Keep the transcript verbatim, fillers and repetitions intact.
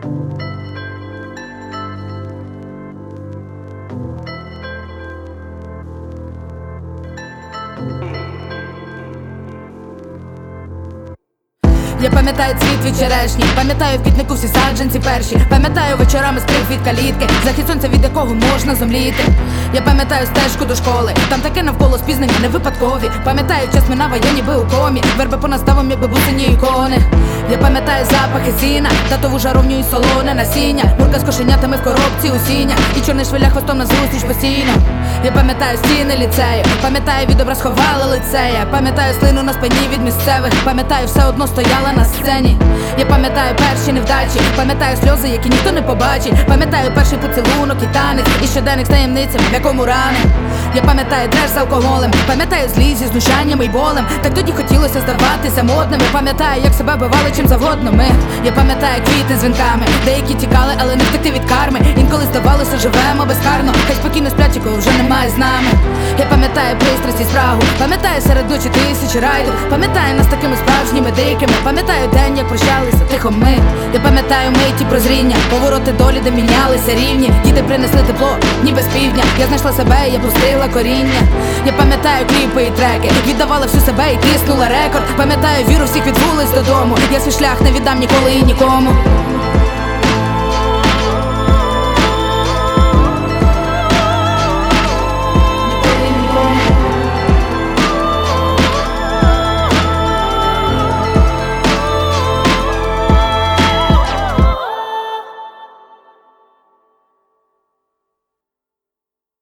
Я пам'ятаю цвіт від черешні, пам'ятаю в квітнику всі саджанці перші. Пам'ятаю вечорами скрип від калітки, захід сонця, від якого можна зомліти. Я пам'ятаю стежку до школи, там таке навколо спізнення не випадкові. Пам'ятаю час минава, я ніби у комі, верби понад ставом, якби бусині ікони. Я пам'ятаю запахи сіна, татову жаровню і солоне насіння, мурка з кошенятами в коробці у сіня, і чорний швиля хвостом на зустріч постійно. Я пам'ятаю стіни ліцею, пам'ятаю відобраз ховали лицея, пам'ятаю слину на спині від місцевих, пам'ятаю все одно стояла на сцені. Я пам'ятаю перші невдачі, пам'ятаю сльози, які ніхто не побачить, пам'ятаю перший поцілунок і танець, і щоденник з таємницями, в якому рани. Я пам'ятаю треш з алкоголем, пам'ятаю злість зі знущаннями й болем, так тоді хотілося здаватися модними. Пам'ятаю, як себе бивали чим завгодно ми. Я пам'ятаю квіти з вінками, деякі тікали, але не втекти від карми. Інколи здавалося, живемо безкарно, хай спокійно сплять, якого вже немає з нами. Я пам'ятаю пристрасть і спрагу, пам'ятаю серед ночі тисячі райдів, пам'ятаю нас такими справжніми дикими, пам'ятаю день, як прощалися тихо ми. Я пам'ятаю миті прозріння, повороти долі, де мінялися рівні. Діти принесли тепло, ніби з півдня. Я знайшла себе, я пустила коріння. Я пам'ятаю кліпи і треки, віддавала всю себе і тиснула рекорд. Пам'ятаю віру всіх від вулиць додому, я свій шлях не віддам ніколи і нікому.